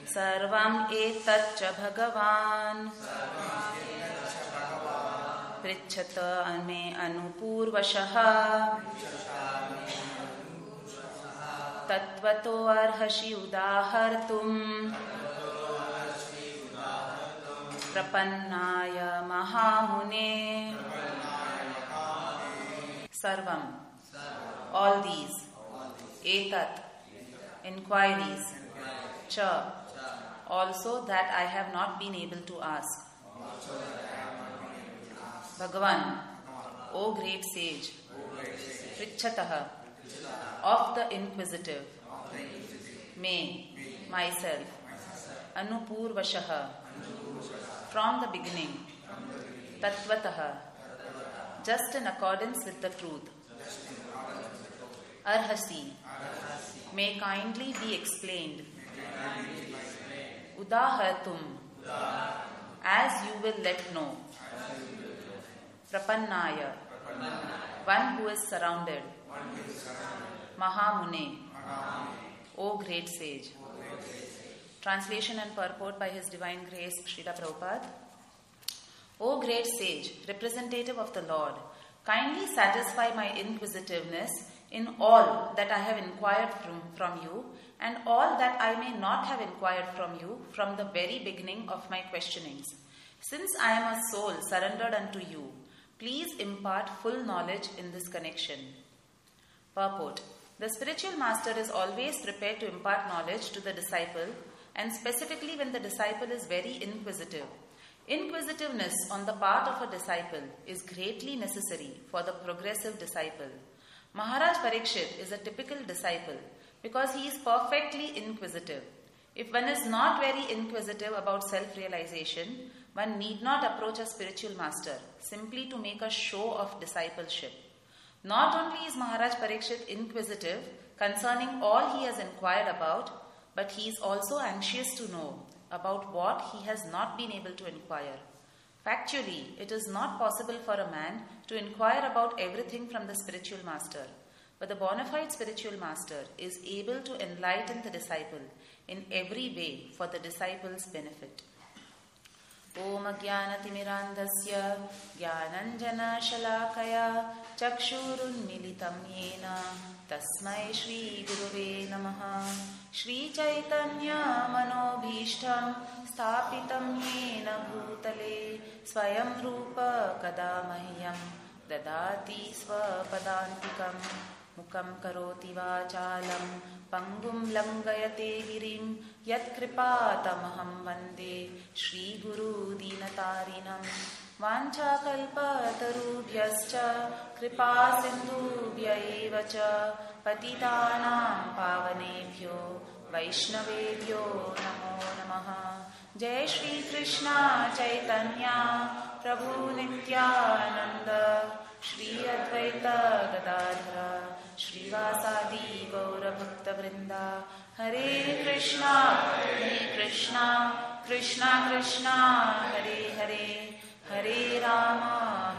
Sarvam etat bhagavan Prichata me anupurvashaha Tatvato arhashi udahartum Prapannaya mahamune Sarvam, all these, etat, inquiries, cha, also that I have not been able to ask. Bhagavan, O great sage, Prichataha, of the inquisitive, me, myself, Anupurvashaha, from the beginning, Tatvataha, just in accordance with the truth. Arhasi, may kindly be explained. Udahartum, as you will let know. Prapannaya, one who is surrounded. Mahamune, O great sage. Translation and purport by His Divine Grace, Srila Prabhupada. O great sage, representative of the Lord, kindly satisfy my inquisitiveness in all that I have inquired from you and all that I may not have inquired from you from the very beginning of my questionings. Since I am a soul surrendered unto you, please impart full knowledge in this connection. Purport. The spiritual master is always prepared to impart knowledge to the disciple, and specifically when the disciple is very inquisitive. Inquisitiveness on the part of a disciple is greatly necessary for the progressive disciple. Maharaj Parikshit is a typical disciple because he is perfectly inquisitive. If one is not very inquisitive about self-realization, one need not approach a spiritual master simply to make a show of discipleship. Not only is Maharaj Parikshit inquisitive concerning all he has inquired about, but he is also anxious to know about what he has not been able to inquire. Factually, it is not possible for a man to inquire about everything from the spiritual master, but the bona fide spiritual master is able to enlighten the disciple in every way for the disciple's benefit. Om Jnanatimirandasya Jnananjana Shalakaya Chakshurunmilitam Yena Tasmai Shri Gurave Namaha Shri Chaitanya Manobhishtam Sthapitam Yena Bhutale Swayam Rupa Kadamahyam Dadati Swapadantikam Mukam Karoti Vachalam Pangum Langayate Girim Yat Kripatamaham Vande Shri Guru Dinatarinam Vancha Kalpa Tarubhyascha Kripa Sindhubhya Evacha Patitanam Pavanebhyo Vaishnavebhyo Namo Namaha Jai Shri Krishna Chaitanya Prabhu Nityananda Shri Advaita Gadadhara Shri Vasadi Gaura Bhakta Vrinda Hare Krishna Krishna Krishna Hare Hare Hare Rama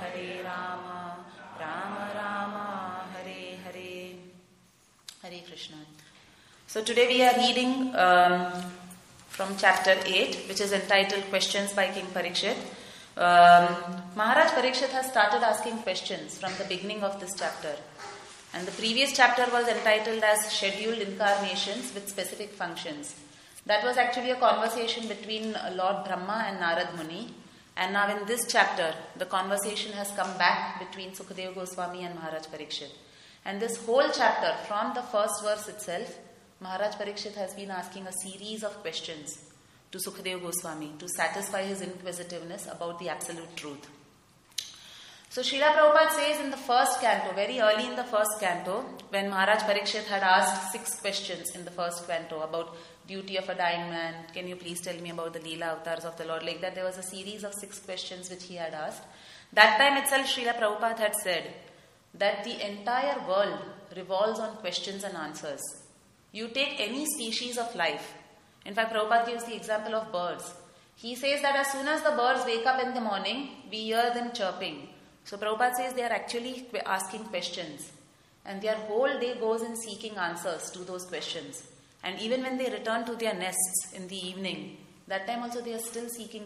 Rama Rama Hare Hare Hare Krishna. So today we are reading from chapter 8, which is entitled Questions by King Parikshit. Maharaj Parikshit has started asking questions from the beginning of this chapter. And the previous chapter was entitled as Scheduled Incarnations with Specific Functions. That was actually a conversation between Lord Brahma and Narad Muni. And now in this chapter, the conversation has come back between Sukadeva Goswami and Maharaj Parikshit. And this whole chapter, from the first verse itself, Maharaj Parikshit has been asking a series of questions to Sukadeva Goswami to satisfy his inquisitiveness about the absolute truth. So Srila Prabhupada says in the first canto, very early in the first canto, when Maharaj Parikshit had asked 6 questions in the first canto about duty of a dying man, can you please tell me about the Leela avatars of the Lord, like that there was a series of 6 questions which he had asked. That time itself Srila Prabhupada had said that the entire world revolves on questions and answers. You take any species of life. In fact, Prabhupada gives the example of birds. He says that as soon as the birds wake up in the morning, we hear them chirping. So Prabhupada says they are actually asking questions. And their whole day goes in seeking answers to those questions. And even when they return to their nests in the evening, that time also they are still seeking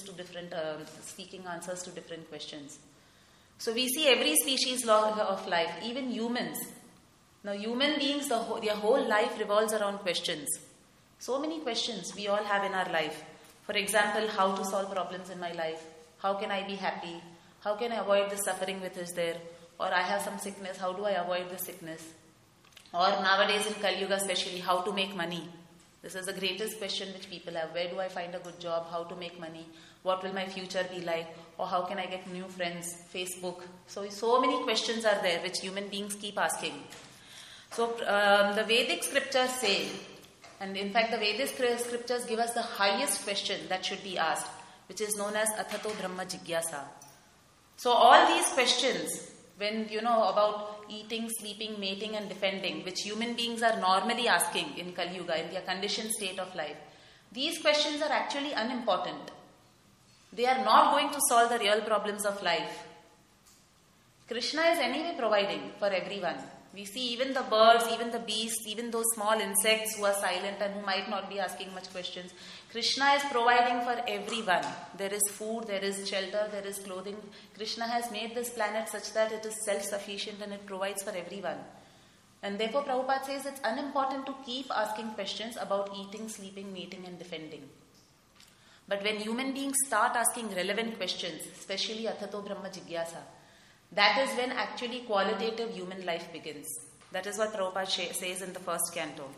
seeking answers to different questions. So we see every species of life, even humans. Now human beings, their whole life revolves around questions. So many questions we all have in our life. For example, how to solve problems in my life? How can I be happy? How can I avoid the suffering which is there? Or I have some sickness, how do I avoid the sickness? Or nowadays in Kali Yuga especially, how to make money? This is the greatest question which people have. Where do I find a good job? How to make money? What will my future be like? Or how can I get new friends? Facebook. So many questions are there which human beings keep asking. So the Vedic scriptures say, and in fact the Vedic scriptures give us the highest question that should be asked, which is known as Athato Brahma Jigyasa. So all these questions, when about eating, sleeping, mating and defending, which human beings are normally asking in Kali Yuga, in their conditioned state of life, these questions are actually unimportant. They are not going to solve the real problems of life. Krishna is anyway providing for everyone. We see even the birds, even the beasts, even those small insects who are silent and who might not be asking much questions. Krishna is providing for everyone. There is food, there is shelter, there is clothing. Krishna has made this planet such that it is self-sufficient and it provides for everyone. And therefore Prabhupada says it's unimportant to keep asking questions about eating, sleeping, mating and defending. But when human beings start asking relevant questions, especially Athato Brahma Jigyasa, that is when actually qualitative human life begins. That is what Prabhupada says in the first canto.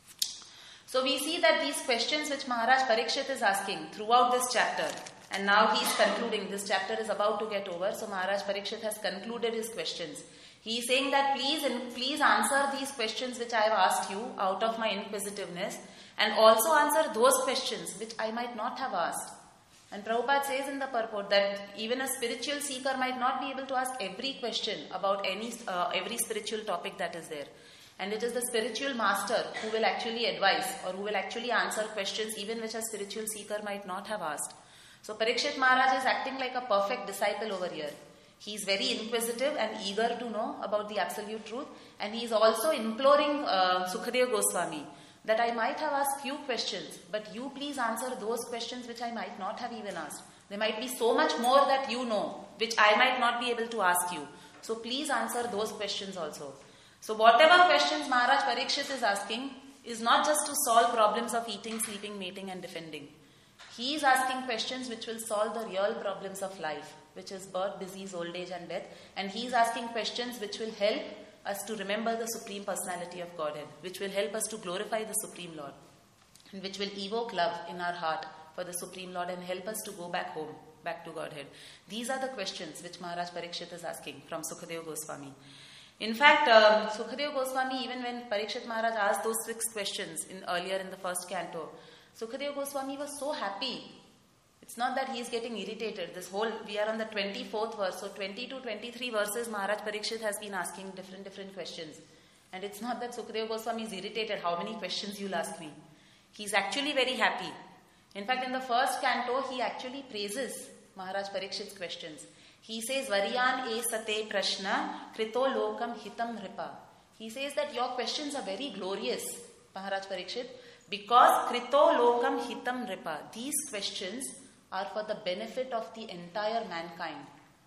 So we see that these questions which Maharaj Parikshit is asking throughout this chapter, and now he is concluding, this chapter is about to get over, so Maharaj Parikshit has concluded his questions. He is saying that please answer these questions which I have asked you out of my inquisitiveness, and also answer those questions which I might not have asked. And Prabhupada says in the purport that even a spiritual seeker might not be able to ask every question about every spiritual topic that is there. And it is the spiritual master who will actually advise or who will actually answer questions even which a spiritual seeker might not have asked. So Parikshit Maharaj is acting like a perfect disciple over here. He is very inquisitive and eager to know about the absolute truth, and he is also imploring Sukadeva Goswami that I might have asked few questions, but you please answer those questions which I might not have even asked. There might be so much more that you know, which I might not be able to ask you. So please answer those questions also. So whatever questions Maharaj Parikshit is asking is not just to solve problems of eating, sleeping, mating and defending. He is asking questions which will solve the real problems of life, which is birth, disease, old age and death. And he is asking questions which will help us to remember the Supreme Personality of Godhead, which will help us to glorify the Supreme Lord, and which will evoke love in our heart for the Supreme Lord and help us to go back home, back to Godhead. These are the questions which Maharaj Parikshit is asking from Sukadeva Goswami. In fact, Sukadeva Goswami, even when Parikshit Maharaj asked those 6 questions earlier in the first canto, Sukadeva Goswami was so happy. It's not that he is getting irritated. We are on the 24th verse, so 20 to 23 verses Maharaj Parikshit has been asking different questions. And it's not that Sukadeva Goswami is irritated, how many questions you'll ask me. He's actually very happy. In fact, in the first canto, he actually praises Maharaj Parikshit's questions. He says, Variyan e sate prashna krito lokam hitam ripa. He says that your questions are very glorious, Maharaj Parikshit, because krito lokam hitam ripa. These questions are for the benefit of the entire mankind.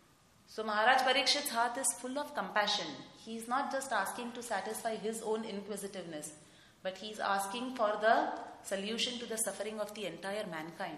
So Maharaj Parikshit's heart is full of compassion. He is not just asking to satisfy his own inquisitiveness, but he is asking for the solution to the suffering of the entire mankind.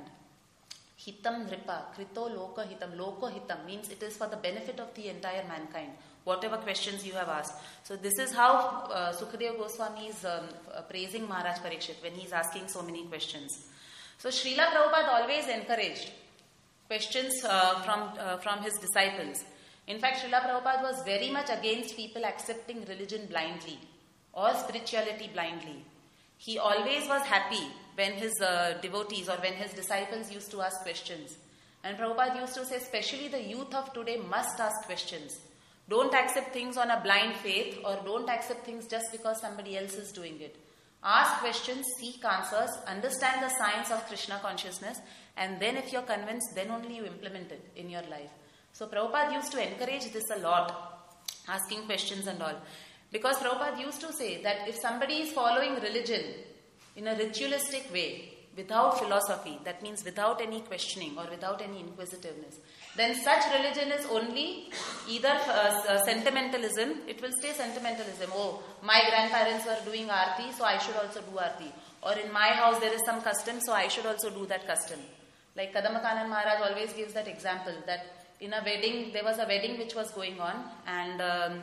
Hitam Nripa, Krito Loka Hitam. Loka Hitam means it is for the benefit of the entire mankind, whatever questions you have asked. So this is how Sukadeva Goswami is praising Maharaj Parikshit when he is asking so many questions. So Srila Prabhupada always encouraged questions from his disciples. In fact, Srila Prabhupada was very much against people accepting religion blindly or spirituality blindly. He always was happy when his devotees or when his disciples used to ask questions. And Prabhupada used to say, especially the youth of today must ask questions. Don't accept things on a blind faith, or don't accept things just because somebody else is doing it. Ask questions, seek answers, understand the science of Krishna consciousness, and then if you're convinced, then only you implement it in your life. So Prabhupada used to encourage this a lot, asking questions and all. Because Prabhupada used to say that if somebody is following religion in a ritualistic way, without philosophy, that means without any questioning or without any inquisitiveness, then such religion is only either sentimentalism. It will stay sentimentalism. Oh, my grandparents were doing arti, so I should also do arti. Or in my house there is some custom, so I should also do that custom. Like Kadamakanand Maharaj always gives that example, that in a wedding, there was a wedding which was going on, and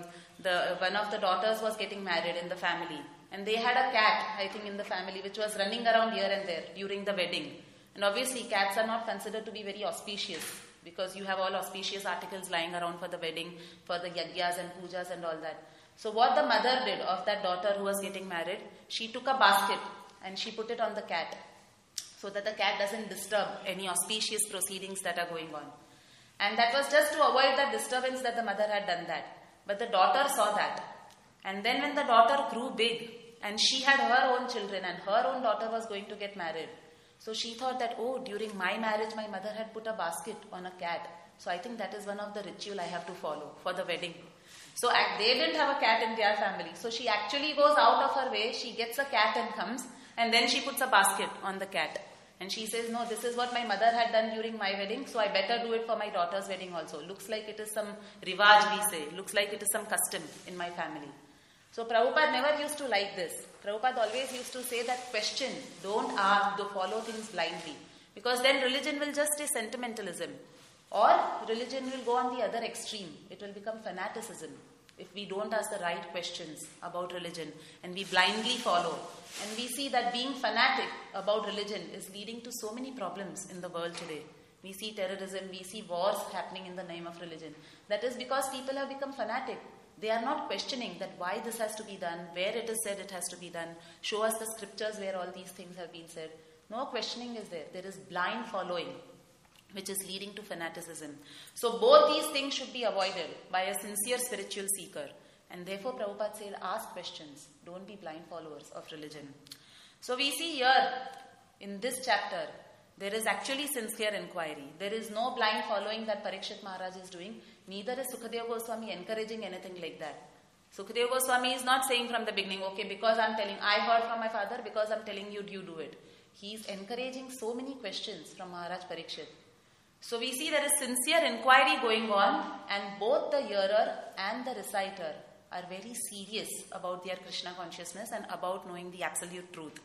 one of the daughters was getting married in the family. And they had a cat, I think, in the family, which was running around here and there during the wedding. And obviously, cats are not considered to be very auspicious, because you have all auspicious articles lying around for the wedding, for the yagyas and pujas and all that. So what the mother did of that daughter who was getting married, she took a basket and she put it on the cat, so that the cat doesn't disturb any auspicious proceedings that are going on. And that was just to avoid that disturbance that the mother had done that. But the daughter saw that. And then when the daughter grew big, and she had her own children, and her own daughter was going to get married, so she thought that, oh, during my marriage, my mother had put a basket on a cat. So I think that is one of the ritual I have to follow for the wedding. So they didn't have a cat in their family. So she actually goes out of her way, she gets a cat and comes, and then she puts a basket on the cat. And she says, no, this is what my mother had done during my wedding, so I better do it for my daughter's wedding also. Looks like it is some rivaj, we say. Looks like it is some custom in my family. So Prabhupada never used to like this. Prabhupada always used to say that question, don't ask, don't follow things blindly. Because then religion will just stay sentimentalism. Or religion will go on the other extreme. It will become fanaticism if we don't ask the right questions about religion and we blindly follow. And we see that being fanatic about religion is leading to so many problems in the world today. We see terrorism, we see wars happening in the name of religion. That is because people have become fanatic. They are not questioning that why this has to be done, where it is said it has to be done. Show us the scriptures where all these things have been said. No questioning is there. There is blind following, which is leading to fanaticism. So both these things should be avoided by a sincere spiritual seeker. And therefore Prabhupada said, ask questions. Don't be blind followers of religion. So we see here, in this chapter, there is actually sincere inquiry. There is no blind following that Parikshit Maharaj is doing. Neither is Sukadeva Goswami encouraging anything like that. Sukadeva Goswami is not saying from the beginning, okay, because I heard from my father, because I'm telling you, you do it. He is encouraging so many questions from Maharaj Parikshit. So we see there is sincere inquiry going on, and both the hearer and the reciter are very serious about their Krishna consciousness and about knowing the absolute truth.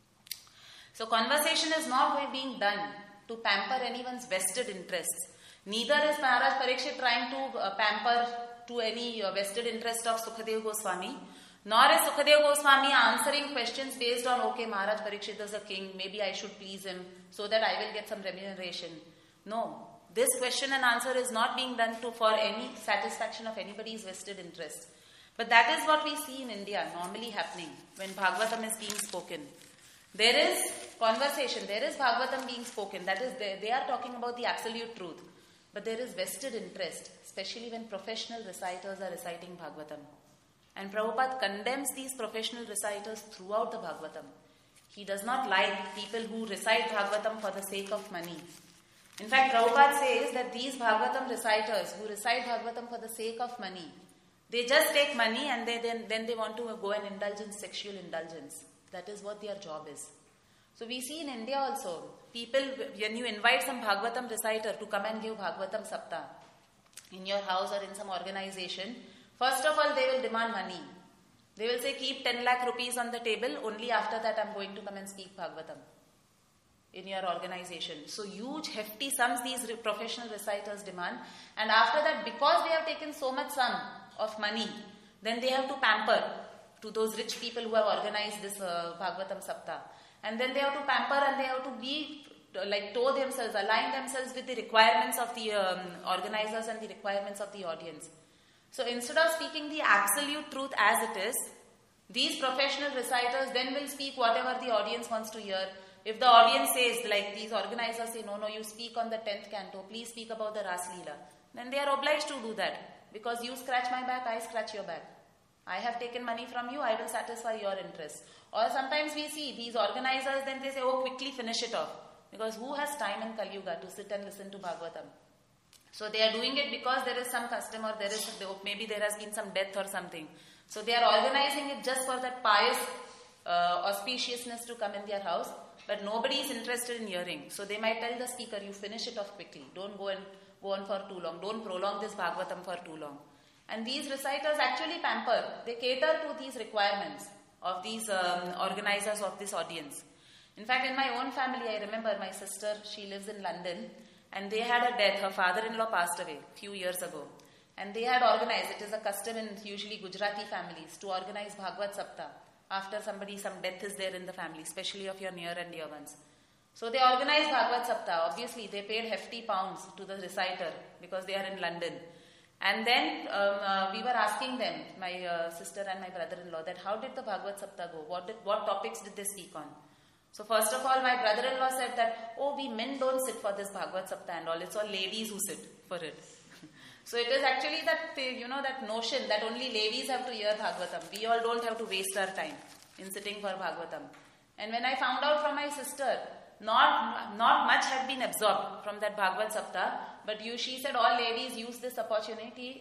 So conversation is not being done to pamper anyone's vested interests. Neither is Maharaj Parikshit trying to pamper to any vested interest of Sukadeva Goswami, nor is Sukadeva Goswami answering questions based on, okay, Maharaj Parikshit is a king, maybe I should please him so that I will get some remuneration. No, this question and answer is not being done for any satisfaction of anybody's vested interest. But that is what we see in India normally happening when Bhagavatam is being spoken. There is conversation, there is Bhagavatam being spoken, that is, they are talking about the absolute truth. But there is vested interest, especially when professional reciters are reciting Bhagavatam. And Prabhupada condemns these professional reciters throughout the Bhagavatam. He does not like people who recite Bhagavatam for the sake of money. In fact, Prabhupada says that these Bhagavatam reciters who recite Bhagavatam for the sake of money, they just take money and then they want to go and indulge in sexual indulgence. That is what their job is. So we see in India also, people, when you invite some Bhagavatam reciter to come and give Bhagavatam Saptah in your house or in some organization, first of all they will demand money. They will say, keep 10 lakh rupees on the table, only after that I'm going to come and speak Bhagavatam in your organization. So huge hefty sums these professional reciters demand, and after that, because they have taken so much sum of money, then they have to pamper to those rich people who have organized this Bhagavatam Saptah. And then they have to pamper and they have to be tow themselves, align themselves with the requirements of the organizers and the requirements of the audience. So instead of speaking the absolute truth as it is, these professional reciters then will speak whatever the audience wants to hear. If the audience says, like these organizers say, no, you speak on the 10th canto, please speak about the Ras Leela, then they are obliged to do that. Because you scratch my back, I scratch your back. I have taken money from you, I will satisfy your interests. Or sometimes we see these organizers, then they say, oh, quickly finish it off. Because who has time in Kali Yuga to sit and listen to Bhagavatam? So they are doing it because there is some custom, or maybe there has been some death or something. So they are organizing it just for that pious auspiciousness to come in their house, but nobody is interested in hearing. So they might tell the speaker, you finish it off quickly. Don't go on for too long. Don't prolong this Bhagavatam for too long. And these reciters actually pamper. They cater to these requirements of these organizers of this audience. In fact, in my own family, I remember my sister, she lives in London, and they had a death. Her father-in-law passed away a few years ago. And they had organized, it is a custom in usually Gujarati families, to organize Bhagavad Saptah after some death is there in the family, especially of your near and dear ones. So they organized Bhagavad Saptah. Obviously, they paid hefty pounds to the reciter because they are in London. And then we were asking them, my sister and my brother-in-law, that how did the Bhagavad Saptah go? What topics did they speak on? So first of all, my brother-in-law said that, we men don't sit for this Bhagavad Saptah and all. It's all ladies who sit for it. So it is actually that, that notion that only ladies have to hear Bhagavatam. We all don't have to waste our time in sitting for Bhagavatam. And when I found out from my sister, not much had been absorbed from that Bhagavad Saptah, but she said all ladies use this opportunity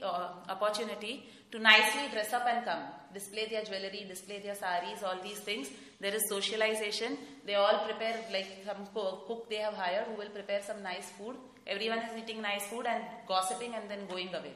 to nicely dress up and come. Display their jewelry, display their saris, all these things. There is socialization. They all prepare, like some cook they have hired who will prepare some nice food. Everyone is eating nice food and gossiping and then going away.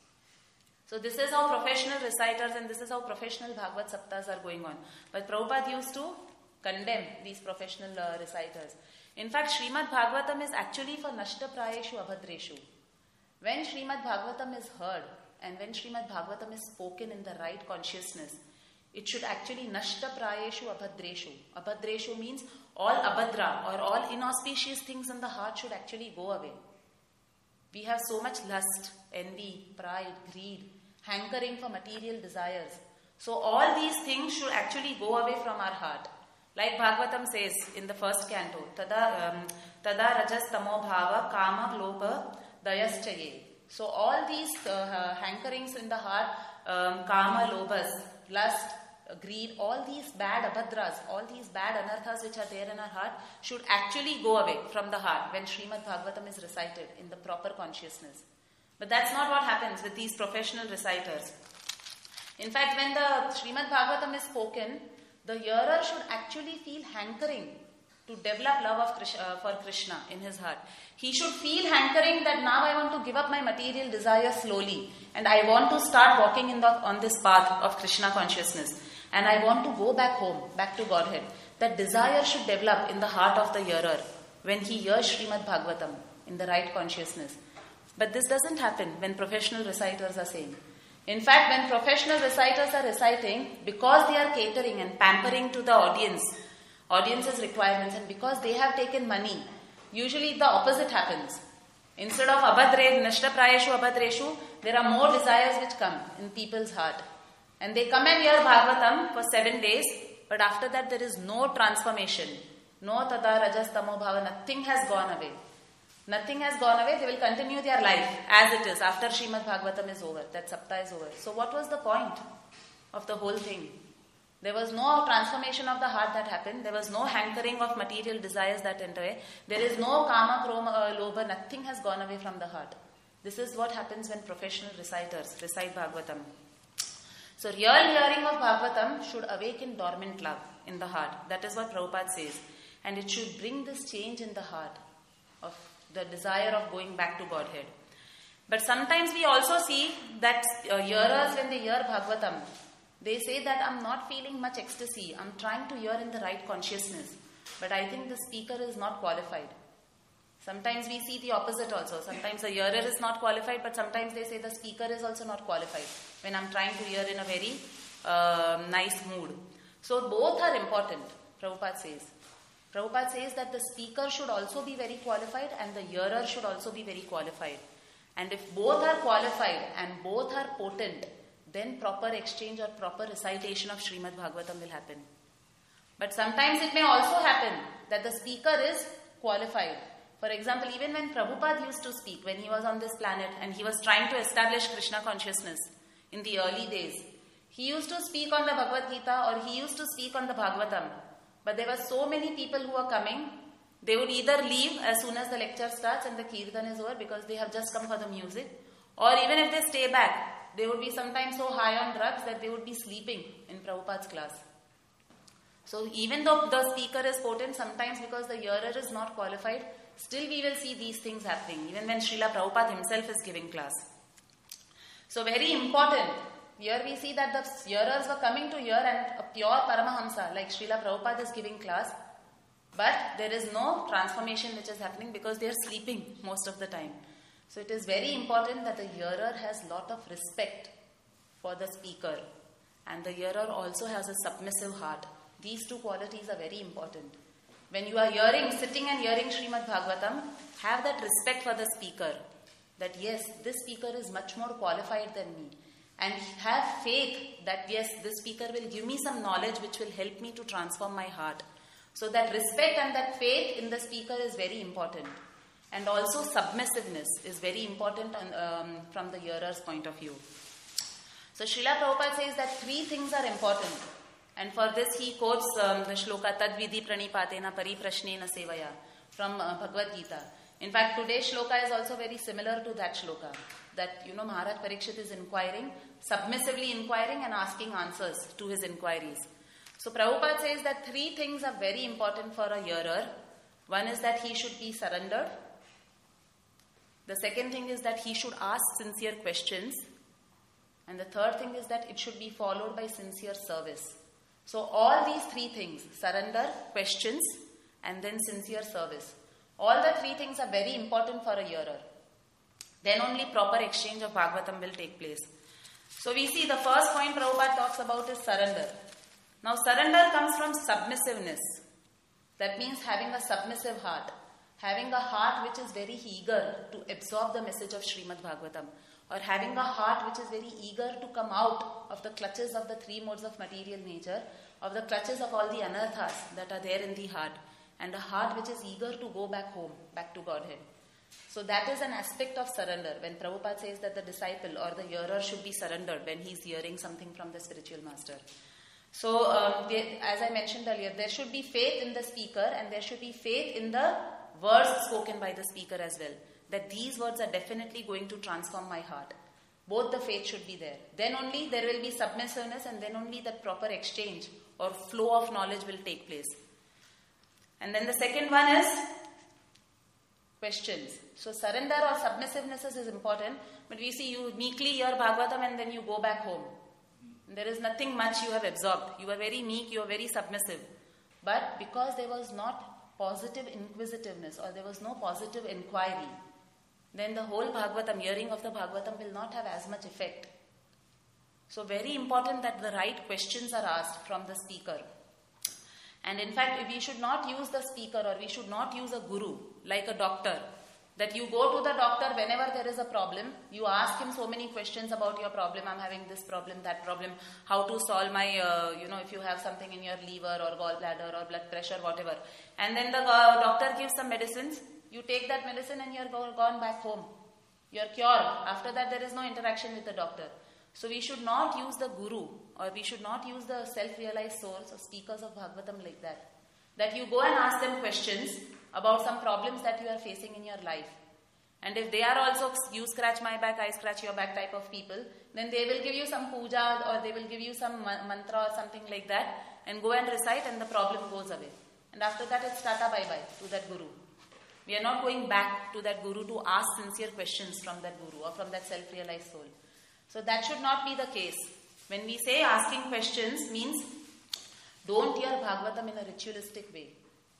So this is how professional reciters and this is how professional Bhagavad Saptas are going on. But Prabhupada used to condemn these professional reciters. In fact, Srimad Bhagavatam is actually for Nashta Prayeshu Abhadreshu. When Srimad Bhagavatam is heard and when Srimad Bhagavatam is spoken in the right consciousness, it should actually Nashta Prayeshu Abhadreshu. Abhadreshu means all abhadra or all inauspicious things in the heart should actually go away. We have so much lust, envy, pride, greed, hankering for material desires. So all these things should actually go away from our heart. Like Bhagavatam says in the first canto, Tada rajas tamo bhava kama lopa dayaschaye. So all these hankerings in the heart, kama lobhas, lust, greed, all these bad abhadras, all these bad anarthas which are there in our heart should actually go away from the heart when Srimad Bhagavatam is recited in the proper consciousness. But that's not what happens with these professional reciters. In fact, when the Srimad Bhagavatam is spoken, the hearer should actually feel hankering to develop love of for Krishna in his heart. He should feel hankering that now I want to give up my material desires slowly and I want to start walking on this path of Krishna consciousness. And I want to go back home, back to Godhead. That desire should develop in the heart of the hearer when he hears Srimad Bhagavatam in the right consciousness. But this doesn't happen when professional reciters are saying. In fact, when professional reciters are reciting, because they are catering and pampering to the audience's requirements, and because they have taken money, usually the opposite happens. Instead of nashta prayeshu abhadreshu, there are more desires which come in people's heart. And they come and hear Bhagavatam for 7 days, but after that there is no transformation. No tada rajas tamo bhava, nothing has gone away. Nothing has gone away, they will continue their life as it is after Srimad Bhagavatam is over, that Saptah is over. So what was the point of the whole thing? There was no transformation of the heart that happened. There was no hankering of material desires that went away. There is no kama, kroma, lobha, nothing has gone away from the heart. This is what happens when professional reciters recite Bhagavatam. So real hearing of Bhagavatam should awaken dormant love in the heart. That is what Prabhupada says. And it should bring this change in the heart of the desire of going back to Godhead. But sometimes we also see that hearers, when they hear Bhagavatam, they say that I'm not feeling much ecstasy. I'm trying to hear in the right consciousness. But I think the speaker is not qualified. Sometimes we see the opposite also. Sometimes the hearer is not qualified, but sometimes they say the speaker is also not qualified when I'm trying to hear in a very nice mood. So both are important, Prabhupada says. Prabhupada says that the speaker should also be very qualified and the hearer should also be very qualified. And if both are qualified and both are potent, then proper exchange or proper recitation of Srimad Bhagavatam will happen. But sometimes it may also happen that the speaker is qualified. For example, even when Prabhupada used to speak, when he was on this planet and he was trying to establish Krishna consciousness in the early days, he used to speak on the Bhagavad Gita or he used to speak on the Bhagavatam. But there were so many people who were coming, they would either leave as soon as the lecture starts and the kirtan is over because they have just come for the music, or even if they stay back, they would be sometimes so high on drugs that they would be sleeping in Prabhupada's class. So even though the speaker is potent, sometimes because the hearer is not qualified, still we will see these things happening, even when Srila Prabhupada himself is giving class. So very important. Here we see that the hearers were coming to hear and a pure Paramahamsa, like Srila Prabhupada is giving class, but there is no transformation which is happening because they are sleeping most of the time. So it is very important that the hearer has lot of respect for the speaker, and the hearer also has a submissive heart. These two qualities are very important. When you are sitting and hearing Srimad Bhagavatam, have that respect for the speaker. That yes, this speaker is much more qualified than me. And have faith that yes, this speaker will give me some knowledge which will help me to transform my heart. So that respect and that faith in the speaker is very important. And also submissiveness is very important from the hearer's point of view. So Srila Prabhupada says that 3 things are important. And for this he quotes the shloka Tadvidhi Pranipatena Pariprashnena Sevaya from Bhagavad Gita. In fact, today's shloka is also very similar to that shloka. That, Maharaj Parikshit is inquiring, submissively inquiring and asking answers to his inquiries. So Prabhupada says that 3 things are very important for a hearer. One is that he should be surrendered. The second thing is that he should ask sincere questions. And the third thing is that it should be followed by sincere service. So all these 3 things, surrender, questions, and then sincere service. All the 3 things are very important for a hearer. Then only proper exchange of Bhagavatam will take place. So we see the first point Prabhupada talks about is surrender. Now surrender comes from submissiveness. That means having a submissive heart. Having a heart which is very eager to absorb the message of Srimad Bhagavatam. Or having a heart which is very eager to come out of the clutches of the 3 modes of material nature, of the clutches of all the anarthas that are there in the heart, and a heart which is eager to go back home, back to Godhead. So that is an aspect of surrender. When Prabhupada says that the disciple or the hearer should be surrendered when he is hearing something from the spiritual master. So as I mentioned earlier, there should be faith in the speaker and there should be faith in the words spoken by the speaker as well. That these words are definitely going to transform my heart. Both the faith should be there. Then only there will be submissiveness and then only that proper exchange or flow of knowledge will take place. And then the second one is questions. So surrender or submissiveness is important, but we see you meekly hear Bhagavatam and then you go back home. There is nothing much you have absorbed. You are very meek, you are very submissive. But because there was not positive inquisitiveness or there was no positive inquiry, then the whole Bhagavatam, hearing of the Bhagavatam will not have as much effect. So very important that the right questions are asked from the speaker. And in fact, we should not use the speaker or we should not use a guru like a doctor. That you go to the doctor whenever there is a problem, you ask him so many questions about your problem. I'm having this problem, that problem, how to solve my, if you have something in your liver or gallbladder or blood pressure, whatever. And then the doctor gives some medicines. You take that medicine and you're gone back home. You're cured. After that, there is no interaction with the doctor. So we should not use the guru or we should not use the self-realized souls or speakers of Bhagavatam like that. That you go and ask them questions about some problems that you are facing in your life. And if they are also you scratch my back, I scratch your back type of people, then they will give you some puja or they will give you some mantra or something like that and go and recite and the problem goes away. And after that it's tata bye-bye to that guru. We are not going back to that guru to ask sincere questions from that guru or from that self-realized soul. So that should not be the case. When we say asking questions means don't hear Bhagavatam in a ritualistic way.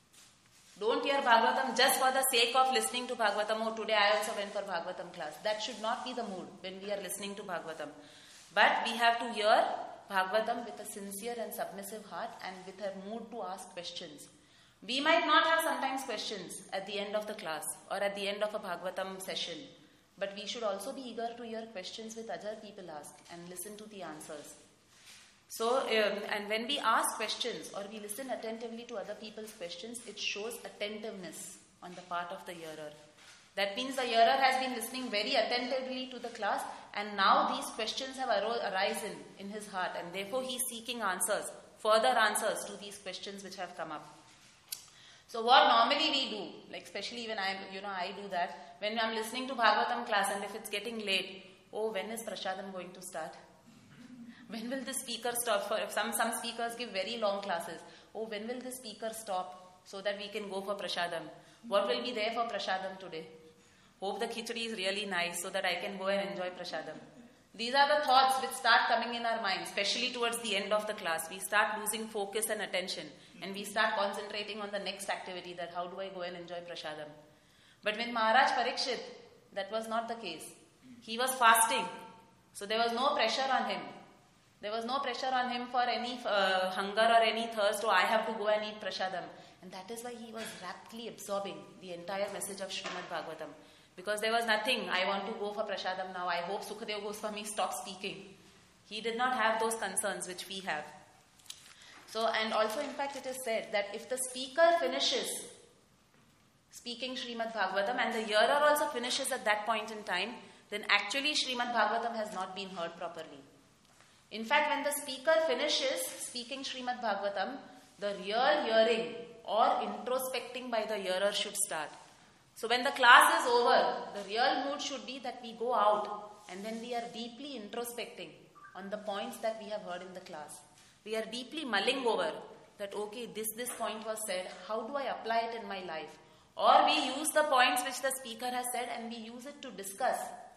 Don't hear Bhagavatam just for the sake of listening to Bhagavatam. Oh, today I also went for Bhagavatam class. That should not be the mood when we are listening to Bhagavatam. But we have to hear Bhagavatam with a sincere and submissive heart and with a mood to ask questions. We might not have sometimes questions at the end of the class or at the end of a Bhagavatam session. But we should also be eager to hear questions which other people ask and listen to the answers. So, and when we ask questions or we listen attentively to other people's questions, it shows attentiveness on the part of the hearer. That means the hearer has been listening very attentively to the class and now these questions have arisen in his heart and therefore he is seeking answers, further answers to these questions which have come up. So what normally we do, like especially when I do that, when I'm listening to Bhagavatam class and if it's getting late, when is Prashadam going to start? When will the speaker stop? Some speakers give very long classes. oh, when will the speaker stop so that we can go for prasadam? What will be there for prasadam today? Hope the khichdi is really nice so that I can go and enjoy prasadam. These are the thoughts which start coming in our minds, especially towards the end of the class. We start losing focus and attention, and we start concentrating on the next activity, that how do I go and enjoy prasadam. But when Maharaj Parikshit, that was not the case. He was fasting, so there was no pressure on him. There was no pressure on him for any hunger or any thirst, I have to go and eat prasadam. And that is why he was rapidly absorbing the entire message of Srimad Bhagavatam. Because there was nothing, I want to go for prasadam now, I hope Sukadeva Goswami stops speaking. He did not have those concerns which we have. So, and also in fact it is said that if the speaker finishes speaking Srimad Bhagavatam and the hearer also finishes at that point in time, then actually Srimad Bhagavatam has not been heard properly. In fact, when the speaker finishes speaking Srimad Bhagavatam, the real hearing or introspecting by the hearer should start. So when the class is over, the real mood should be that we go out and then we are deeply introspecting on the points that we have heard in the class. We are deeply mulling over that, okay, this point was said, how do I apply it in my life? Or we use the points which the speaker has said and we use it to discuss.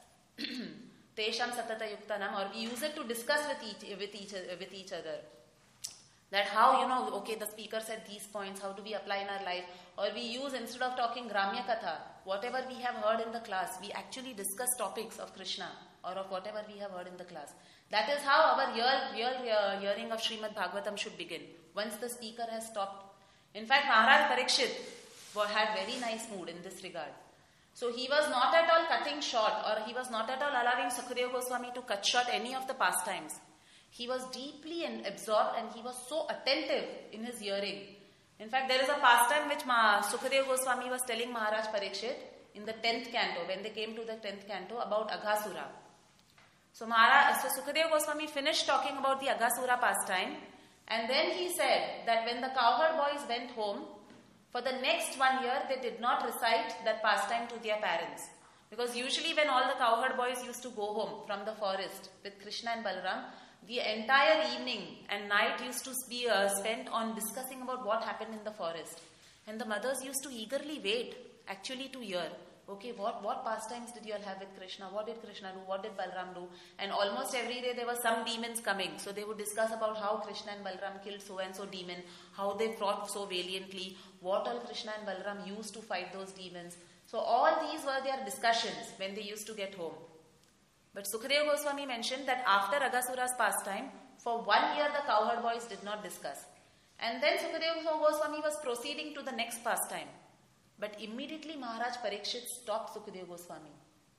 Tesham satata yuktanam, or we use it to discuss with each other. That how, okay, the speaker said these points, how do we apply in our life? Or we use, instead of talking Gramya Katha, whatever we have heard in the class, we actually discuss topics of Krishna or of whatever we have heard in the class. That is how our real hearing of Srimad Bhagavatam should begin, once the speaker has stopped. In fact, Maharaj Parikshit had very nice mood in this regard. So he was not at all cutting short, or he was not at all allowing Sukadeva Goswami to cut short any of the pastimes. He was deeply absorbed and he was so attentive in his hearing. In fact, there is a pastime which Sukadeva Goswami was telling Maharaj Parikshit in the 10th canto, when they came to the 10th canto, about Aghasura. So Sukadeva Goswami finished talking about the Aghasura pastime, and then he said that when the cowherd boys went home, for the next 1 year they did not recite that pastime to their parents. Because usually when all the cowherd boys used to go home from the forest with Krishna and Balaram, the entire evening and night used to be spent on discussing about what happened in the forest. And the mothers used to eagerly wait actually to hear, okay, what pastimes did you all have with Krishna? What did Krishna do? What did Balaram do? And almost every day there were some demons coming. So they would discuss about how Krishna and Balaram killed so and so demon, how they fought so valiantly, what all Krishna and Balaram used to fight those demons. So all these were their discussions when they used to get home. But Sukadeva Goswami mentioned that after Aghasura's pastime, for 1 year the cowherd boys did not discuss. And then Sukadeva Goswami was proceeding to the next pastime. But immediately Maharaj Parikshit stopped Sukadeva Goswami.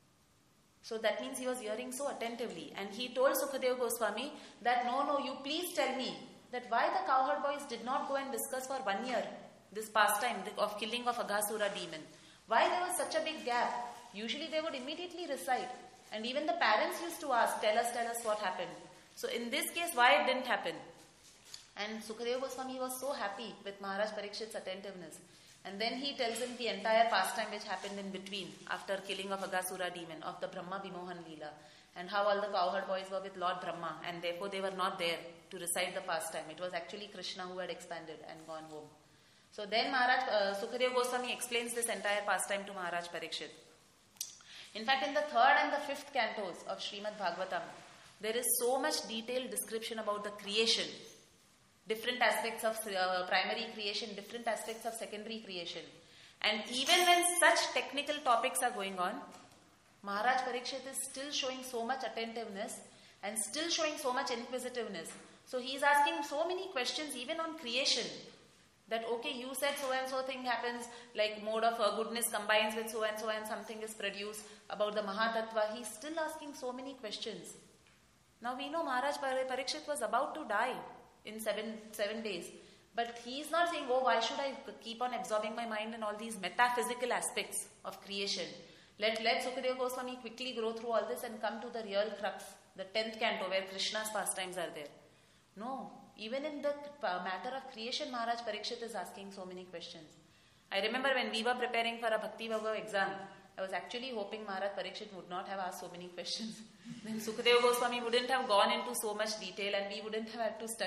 So that means he was hearing so attentively. And he told Sukadeva Goswami that no, you please tell me that why the cowherd boys did not go and discuss for 1 year this pastime of killing of Aghasura demon. Why there was such a big gap? Usually they would immediately recite. And even the parents used to ask, tell us what happened. So in this case, why it didn't happen? And Sukadeva Goswami was so happy with Maharaj Parikshit's attentiveness. And then he tells him the entire pastime which happened in between after killing of Aghasura demon, of the Brahma Vimohan Leela, and how all the cowherd boys were with Lord Brahma and therefore they were not there to recite the pastime. It was actually Krishna who had expanded and gone home. So then Sukadeva Goswami explains this entire pastime to Maharaj Parikshit. In fact, in the 3rd and the 5th cantos of Srimad Bhagavatam, there is so much detailed description about the creation, different aspects of primary creation, different aspects of secondary creation. And even when such technical topics are going on, Maharaj Parikshit is still showing so much attentiveness and still showing so much inquisitiveness. So he is asking so many questions even on creation. That okay, you said so and so thing happens, like mode of goodness combines with so and something is produced. About the Mahatattva, he is still asking so many questions. Now we know Maharaj Parikshit was about to die in 7 days. But he is not saying, oh, why should I keep on absorbing my mind in all these metaphysical aspects of creation? Let Sukadeva Goswami quickly go through all this and come to the real crux, the 10th canto where Krishna's pastimes are there. No. Even in the matter of creation, Maharaj Parikshit is asking so many questions. I remember when we were preparing for a Bhakti Vaibhav exam, I was actually hoping Maharaj Parikshit would not have asked so many questions. Then Sukadeva Goswami wouldn't have gone into so much detail and we wouldn't have had to study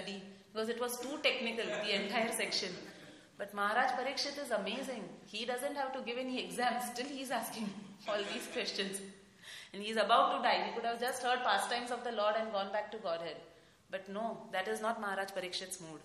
because it was too technical, the entire section. But Maharaj Parikshit is amazing. He doesn't have to give any exams, still he is asking all these questions. And he is about to die. He could have just heard pastimes of the Lord and gone back to Godhead. But no, that is not Maharaj Parikshit's mood.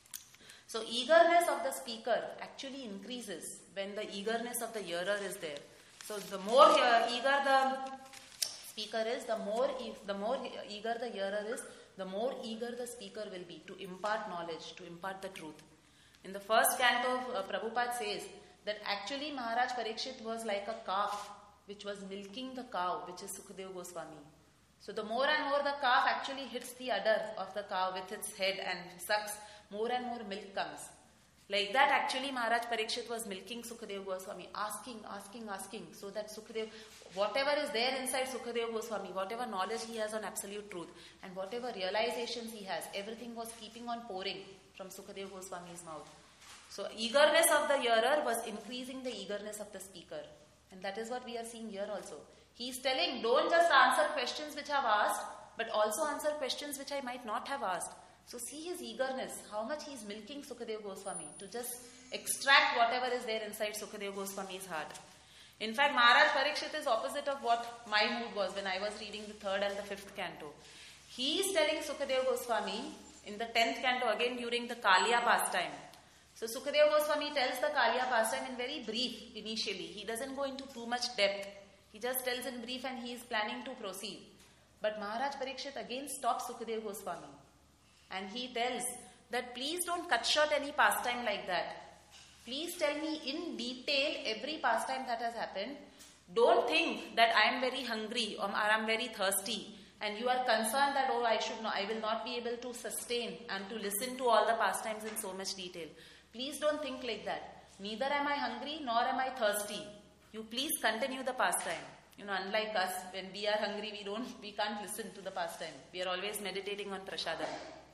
So eagerness of the speaker actually increases when the eagerness of the hearer is there. So the more eager the speaker is, the more eager the hearer is, the more eager the speaker will be to impart knowledge, to impart the truth. In the first canto, Prabhupada says that actually Maharaj Parikshit was like a calf which was milking the cow, which is Sukadeva Goswami. So the more and more the calf actually hits the udder of the cow with its head and sucks, more and more milk comes. Like that actually Maharaj Parikshit was milking Sukadeva Goswami, asking, so that Sukadeva, whatever is there inside Sukadeva Goswami, whatever knowledge he has on absolute truth and whatever realizations he has, everything was keeping on pouring from Sukadeva Goswami's mouth. So eagerness of the hearer was increasing the eagerness of the speaker. And that is what we are seeing here also. He is telling, don't just answer questions which I have asked, but also answer questions which I might not have asked. So see his eagerness, how much he is milking Sukadeva Goswami to just extract whatever is there inside Sukadeva Goswami's heart. In fact, Maharaj Parikshit is opposite of what my mood was when I was reading the 3rd and the 5th canto. He is telling Sukadeva Goswami in the 10th canto, again during the Kaliya pastime. So Sukadeva Goswami tells the Kaliya pastime in very brief initially. He doesn't go into too much depth. He just tells in brief and he is planning to proceed. But Maharaj Parikshit again stops Sukadeva Goswami. And he tells that please don't cut short any pastime like that. Please tell me in detail every pastime that has happened. Don't think that I am very hungry or I am very thirsty and you are concerned that I will not be able to sustain and to listen to all the pastimes in so much detail. Please don't think like that. Neither am I hungry nor am I thirsty. You please continue the pastime. Unlike us, when we are hungry, we can't listen to the pastime. We are always meditating on prasadam.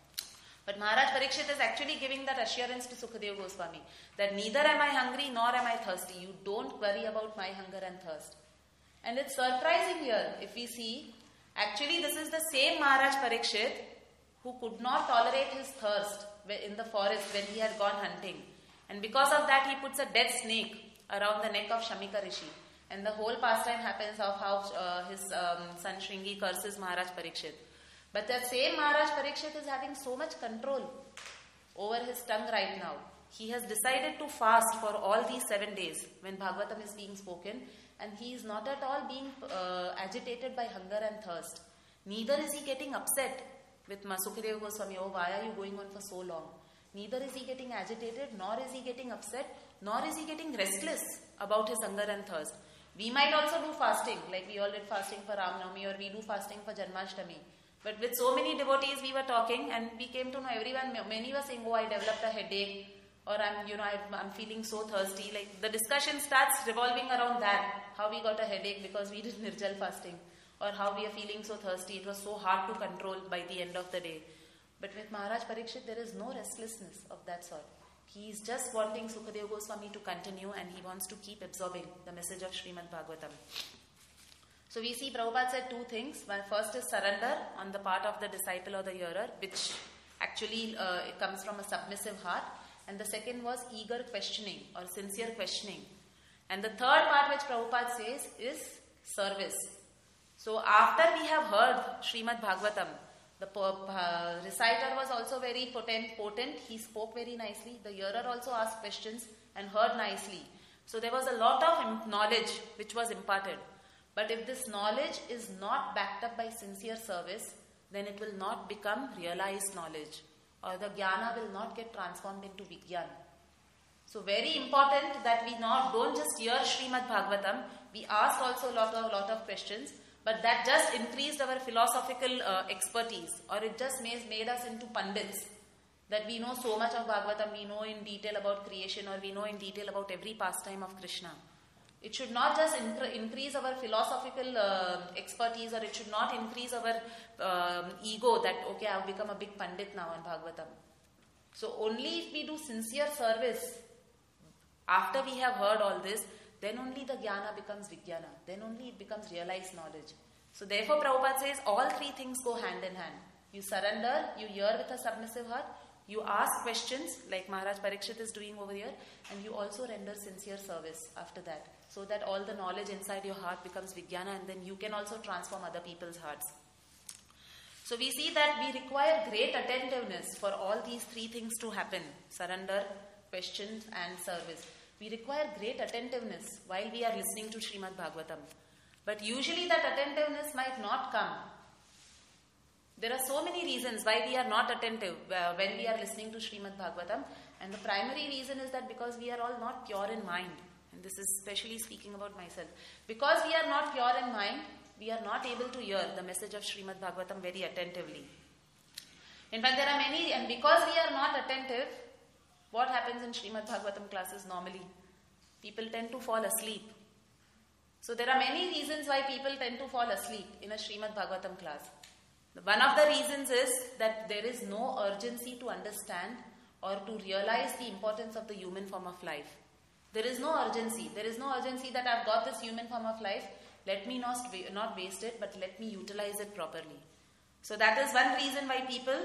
But Maharaj Parikshit is actually giving that assurance to Sukadeva Goswami that neither am I hungry nor am I thirsty. You don't worry about my hunger and thirst. And it's surprising here if we see, actually this is the same Maharaj Parikshit who could not tolerate his thirst in the forest when he had gone hunting. And because of that he puts a dead snake around the neck of Shamika Rishi. And the whole pastime happens of how his son Shringi curses Maharaj Parikshit. But that same Maharaj Parikshit is having so much control over his tongue right now. He has decided to fast for all these 7 days when Bhagavatam is being spoken, and he is not at all being agitated by hunger and thirst. Neither is he getting upset with Sukadeva Goswami, oh why are you going on for so long? Neither is he getting agitated, nor is he getting upset, nor is he getting restless about his hunger and thirst. We might also do fasting, like we all did fasting for Ram Navami, or we do fasting for Janmashtami. But with so many devotees we were talking and we came to know many were saying, oh I developed a headache, or I'm feeling so thirsty. Like the discussion starts revolving around that, how we got a headache because we did Nirjal fasting, or how we are feeling so thirsty, it was so hard to control by the end of the day. But with Maharaj Parikshit there is no restlessness of that sort. He is just wanting Sukadeva Goswami to continue and he wants to keep absorbing the message of Srimad Bhagavatam. So we see Prabhupada said 2 things. One, first is surrender on the part of the disciple or the hearer, which actually it comes from a submissive heart. And the second was eager questioning or sincere questioning. And the third part which Prabhupada says is service. So after we have heard Srimad Bhagavatam, the reciter was also very potent. He spoke very nicely. The hearer also asked questions and heard nicely. So there was a lot of knowledge which was imparted. But if this knowledge is not backed up by sincere service, then it will not become realized knowledge, or the jnana will not get transformed into Vigyan. So very important that we don't just hear Srimad Bhagavatam, we asked also a lot of questions, but that just increased our philosophical expertise, or it just made us into pandits, that we know so much of Bhagavatam, we know in detail about creation, or we know in detail about every pastime of Krishna. It should not just increase our philosophical expertise, or it should not increase our ego that, okay, I have become a big pandit now in Bhagavatam. So only if we do sincere service, after we have heard all this, then only the jnana becomes Vijnana. Then only it becomes realized knowledge. So therefore Prabhupada says all 3 things go hand in hand. You surrender, you hear with a submissive heart, You ask questions like Maharaj Parikshit is doing over here, and you also render sincere service after that, so that all the knowledge inside your heart becomes Vijnana, and then you can also transform other people's hearts. So we see that we require great attentiveness for all these three things to happen: surrender, questions and service. We require great attentiveness while we are listening to Srimad Bhagavatam. But usually that attentiveness might not come. There are so many reasons why we are not attentive when we are listening to Srimad Bhagavatam, and the primary reason is that because we are all not pure in mind, and this is especially speaking about myself. Because we are not pure in mind, we are not able to hear the message of Srimad Bhagavatam very attentively. In fact, there are many, and because we are not attentive, what happens in Srimad Bhagavatam classes normally? People tend to fall asleep. So there are many reasons why people tend to fall asleep in a Srimad Bhagavatam class. One of the reasons is that there is no urgency to understand or to realize the importance of the human form of life. There is no urgency. There is no urgency that I've got this human form of life. Let me not waste it, but let me utilize it properly. So that is one reason why people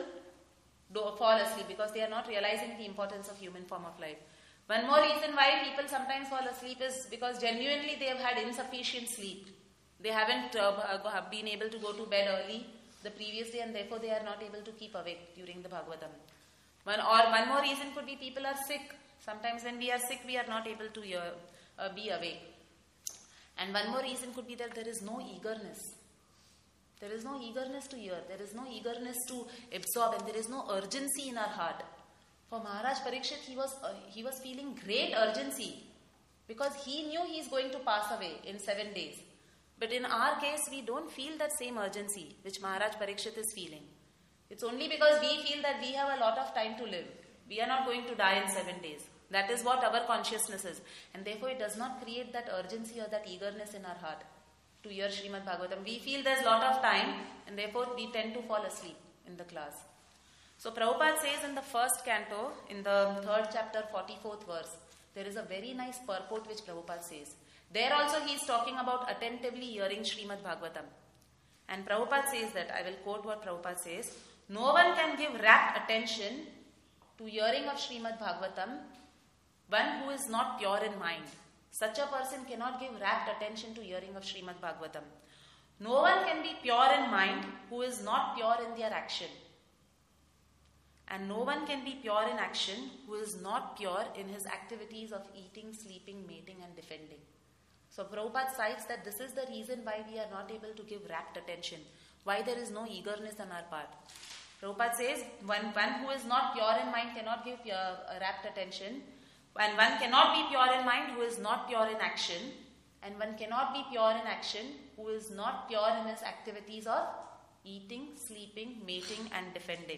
fall asleep, because they are not realizing the importance of human form of life. One more reason why people sometimes fall asleep is because genuinely they have had insufficient sleep. They haven't been able to go to bed early the previous day, and therefore they are not able to keep awake during the Bhagavatam. One more reason could be people are sick. Sometimes when we are sick, we are not able to be awake. And one more reason could be that there is no eagerness. There is no eagerness to hear. There is no eagerness to absorb, and there is no urgency in our heart. For Maharaj Parikshit, he was feeling great urgency because he knew he is going to pass away in 7 days. But in our case, we don't feel that same urgency which Maharaj Parikshit is feeling. It's only because we feel that we have a lot of time to live. We are not going to die in 7 days. That is what our consciousness is. And therefore, it does not create that urgency or that eagerness in our heart to hear Srimad Bhagavatam. We feel there's a lot of time, and therefore we tend to fall asleep in the class. So Prabhupada says in the first canto, in the 3rd chapter, 44th verse, there is a very nice purport which Prabhupada says. There also he is talking about attentively hearing Srimad Bhagavatam. And Prabhupada says that, I will quote what Prabhupada says, no one can give rapt attention to hearing of Srimad Bhagavatam, one who is not pure in mind. Such a person cannot give rapt attention to hearing of Srimad Bhagavatam. No one can be pure in mind who is not pure in their action. And no one can be pure in action who is not pure in his activities of eating, sleeping, mating and defending. So Prabhupada cites that this is the reason why we are not able to give rapt attention, why there is no eagerness on our part. Prabhupada says, one who is not pure in mind cannot give rapt attention, and one cannot be pure in mind who is not pure in action, and one cannot be pure in action who is not pure in his activities of eating, sleeping, mating and defending.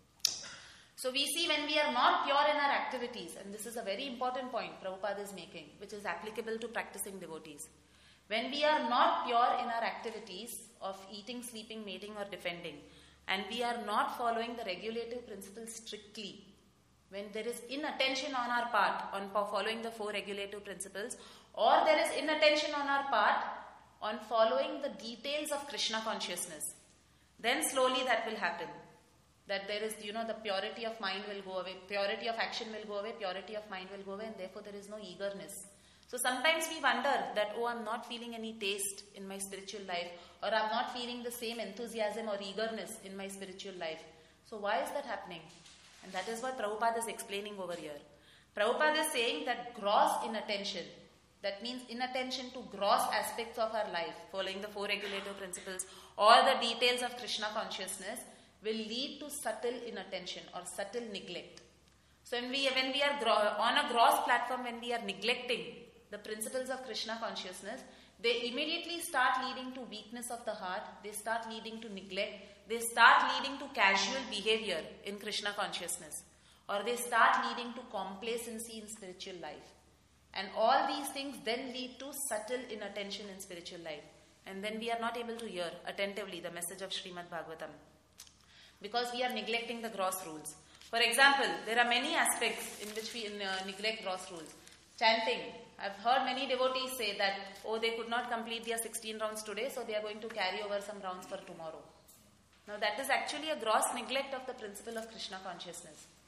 So we see when we are not pure in our activities, and this is a very important point Prabhupada is making, which is applicable to practicing devotees. When we are not pure in our activities of eating, sleeping, mating or defending, and we are not following the regulative principles strictly, when there is inattention on our part on following the 4 regulative principles, or there is inattention on our part on following the details of Krishna consciousness, then slowly that will happen. That there is, the purity of mind will go away, purity of action will go away, purity of mind will go away, and therefore there is no eagerness. So sometimes we wonder that, I'm not feeling any taste in my spiritual life, or I'm not feeling the same enthusiasm or eagerness in my spiritual life. So why is that happening? And that is what Prabhupada is explaining over here. Prabhupada is saying that gross inattention, that means inattention to gross aspects of our life, following the 4 regulative principles or the details of Krishna consciousness, will lead to subtle inattention or subtle neglect. So when we are on a gross platform, when we are neglecting the principles of Krishna consciousness, they immediately start leading to weakness of the heart, they start leading to neglect, they start leading to casual behavior in Krishna consciousness, or they start leading to complacency in spiritual life. And all these things then lead to subtle inattention in spiritual life. And then we are not able to hear attentively the message of Srimad Bhagavatam, because we are neglecting the gross rules. For example, there are many aspects in which we neglect gross rules. Chanting. I've heard many devotees say that, they could not complete their 16 rounds today, so they are going to carry over some rounds for tomorrow. Now that is actually a gross neglect of the principle of Krishna consciousness.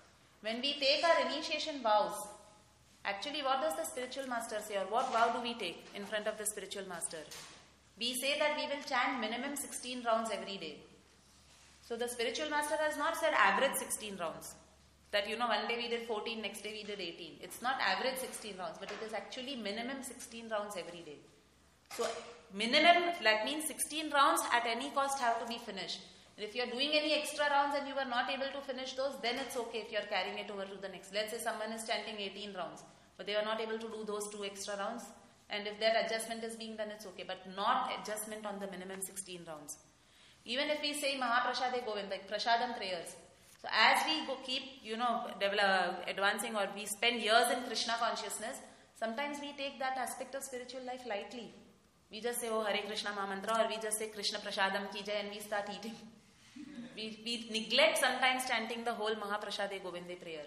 when we take our initiation vows, actually what does the spiritual master say, or what vow do we take in front of the spiritual master? We say that we will chant minimum 16 rounds every day. So the spiritual master has not said average 16 rounds. That one day we did 14, next day we did 18. It's not average 16 rounds, but it is actually minimum 16 rounds every day. So minimum, that means 16 rounds at any cost have to be finished. And if you're doing any extra rounds and you are not able to finish those, then it's okay if you're carrying it over to the next. Let's say someone is chanting 18 rounds, but they are not able to do those 2 extra rounds. And if that adjustment is being done, it's okay. But not adjustment on the minimum 16 rounds. Even if we say Mahaprashade Govind, like Prasadam prayers. So as we keep, advancing, or we spend years in Krishna consciousness, sometimes we take that aspect of spiritual life lightly. We just say, oh, Hare Krishna Mahamantra, or we just say Krishna Prasadam Ki Jai, and we start eating. We neglect sometimes chanting the whole Mahaprashade Govinde prayer.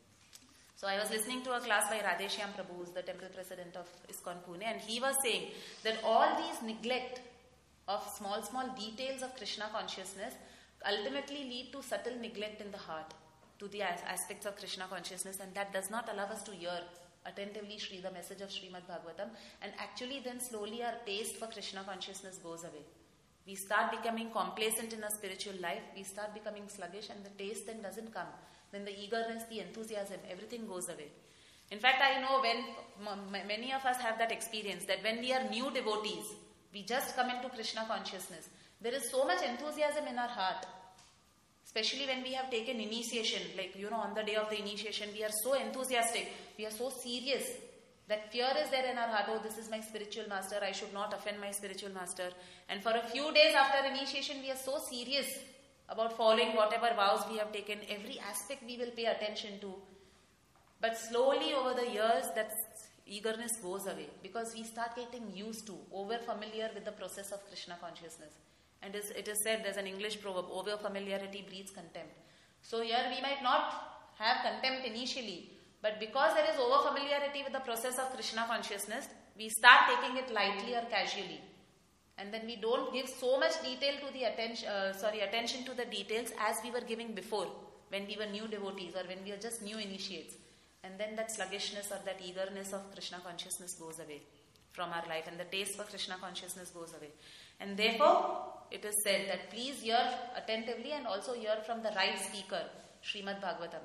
So I was listening to a class by Radheshyam Prabhu, who is the temple president of ISKCON Pune, and he was saying that all these neglect of small details of Krishna consciousness ultimately lead to subtle neglect in the heart to the aspects of Krishna consciousness, and that does not allow us to hear attentively the message of Srimad Bhagavatam, and actually then slowly our taste for Krishna consciousness goes away. We start becoming complacent in our spiritual life, we start becoming sluggish, and the taste then doesn't come. Then the eagerness, the enthusiasm, everything goes away. In fact, I know when many of us have that experience, that when we are new devotees, we just come into Krishna consciousness, there is so much enthusiasm in our heart. Especially when we have taken initiation, like, on the day of the initiation, we are so enthusiastic, we are so serious. That fear is there in our heart, oh, this is my spiritual master, I should not offend my spiritual master. And for a few days after initiation, we are so serious about following whatever vows we have taken. Every aspect we will pay attention to. But slowly over the years, that eagerness goes away, because we start getting used to, over familiar with the process of Krishna consciousness. And it is said, there's an English proverb, over familiarity breeds contempt. So here we might not have contempt initially, but because there is over familiarity with the process of Krishna consciousness, we start taking it lightly or casually. And then we don't give so much detail to the attention to the details as we were giving before, when we were new devotees or when we were just new initiates. And then that sluggishness or that eagerness of Krishna consciousness goes away from our life, and the taste for Krishna consciousness goes away. And therefore, it is said that please hear attentively and also hear from the right speaker, Srimad Bhagavatam.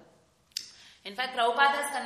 In fact, Prabhupada has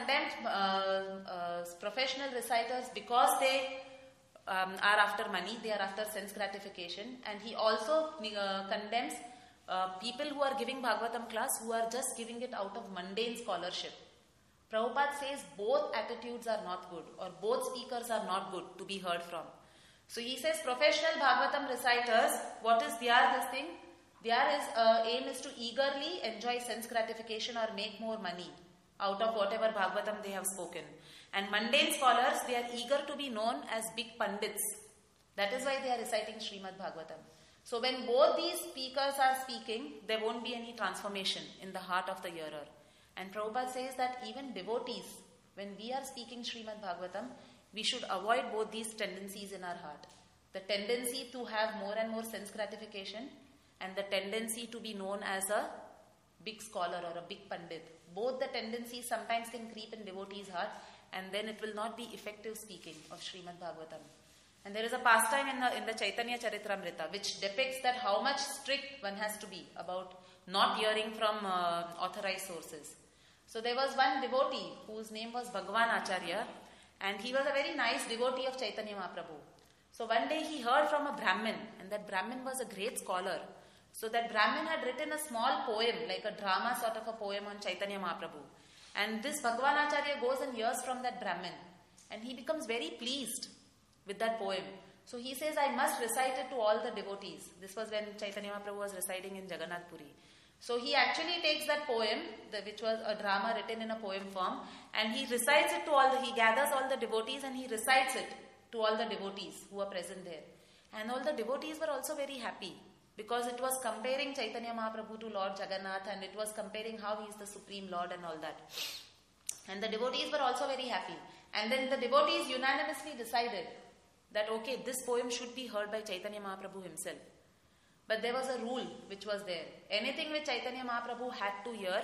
condemned professional reciters because they are after money, they are after sense gratification, and he also condemns people who are giving Bhagavatam class who are just giving it out of mundane scholarship. Prabhupada says both attitudes are not good, or both speakers are not good to be heard from. So he says professional Bhagavatam reciters, what is their thing? Their aim is to eagerly enjoy sense gratification or make more money out of whatever Bhagavatam they have spoken. And mundane scholars, they are eager to be known as big pandits. That is why they are reciting Srimad Bhagavatam. So when both these speakers are speaking, there won't be any transformation in the heart of the hearer. And Prabhupada says that even devotees, when we are speaking Srimad Bhagavatam, we should avoid both these tendencies in our heart. The tendency to have more and more sense gratification, and the tendency to be known as a big scholar or a big pandit. Both the tendencies sometimes can creep in devotees' heart, and then it will not be effective speaking of Srimad Bhagavatam. And there is a pastime in the Chaitanya Charitamrita which depicts that how much strict one has to be about not hearing from authorized sources. So there was one devotee whose name was Bhagavan Acharya, and he was a very nice devotee of Chaitanya Mahaprabhu. So one day he heard from a Brahmin, and that Brahmin was a great scholar. So that Brahmin had written a small poem, like a drama sort of a poem on Chaitanya Mahaprabhu. And this Bhagavan Acharya goes and hears from that Brahmin, and he becomes very pleased with that poem. So he says, I must recite it to all the devotees. This was when Chaitanya Mahaprabhu was residing in Jagannath Puri. So he actually takes that poem, which was a drama written in a poem form, and he recites it to he gathers all the devotees and he recites it to all the devotees who are present there. And all the devotees were also very happy, because it was comparing Chaitanya Mahaprabhu to Lord Jagannath, and it was comparing how he is the Supreme Lord and all that. And the devotees were also very happy. And then the devotees unanimously decided that, okay, this poem should be heard by Chaitanya Mahaprabhu himself. But there was a rule which was there. Anything which Chaitanya Mahaprabhu had to hear